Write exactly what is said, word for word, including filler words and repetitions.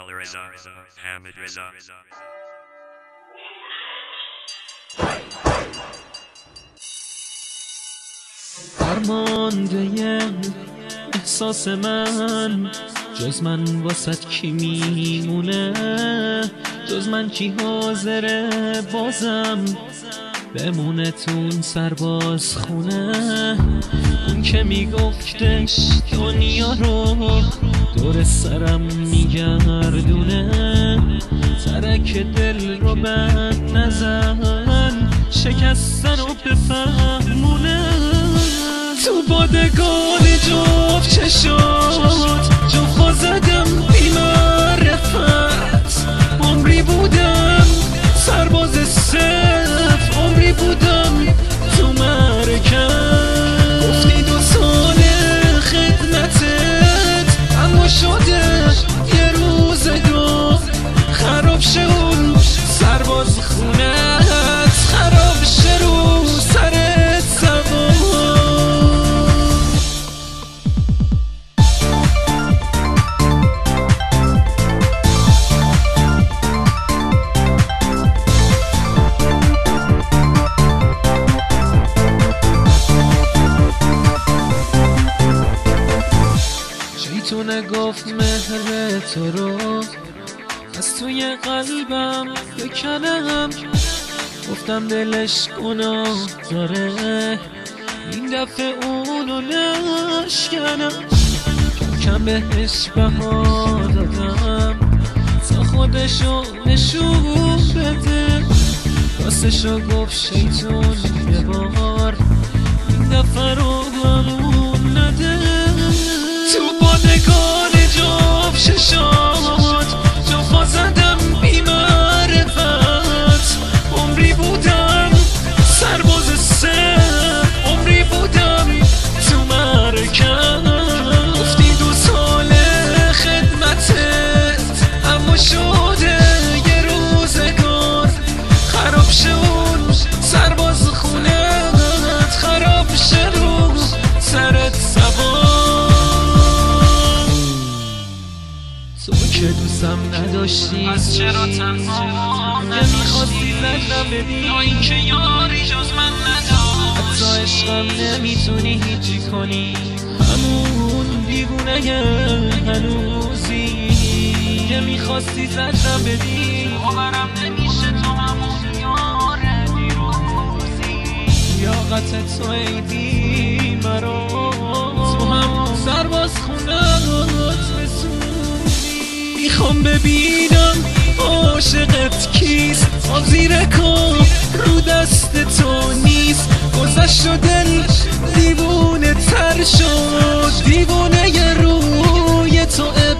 درمانده احساس من، جز من واسط کی میمونه؟ جز من کی حاضره بازم بمونه تون سرباز خونه؟ اون که میگفتش دنیا رو دور سرم میگردونه، ترک دل رو بند نزن، شکستن رو بفهمونه. تو بادگان جفت چشات جفا زدم بی معرفت، عمری بودم سرباز صف، عمری بودم تو مرکز. گفتی دو سال خدمتت اما شده یه روزگار خراب شه اون سرباز خونت، خراب شه رو سرت سوار. شیطونه گفت مهر تو رو از توی قلبم بکنم، گفتم دلش گناه داره این دفعه اونو نشکنم. کم بهش بها دادم تا خودشو نشون بده، راستشو گفت شیطون یه بار این دفعه رو همون نده. تو بادگان جفت ششات جفا زدم بی معرفت، عمری بودم سرباز صف، عمری بودم تو مرکز. گفتی دو سال خدمتت اما شده یه روزگار خراب شه اون سرباز خونت، خراب شه رو سرت سوار. تو که دوستم نداشتی از چرا تنها نمیخواستی لذت بدی، یا این که یاری جز من نداشت. حتی عشقم نمیتونی هیچی کنی، همون دیوونه هنوزی که میخواستی لذت بدی. باورم نمیشه تو همون یار دیروزی، لیاقت تو ایدی مرا تو هم سرباز خونت بسون. میخوام ببینم عاشقت کیست، آب زیر کام رو دست تو نیست. گذشت و دل دیوونه تر شد، دیوونه روی تو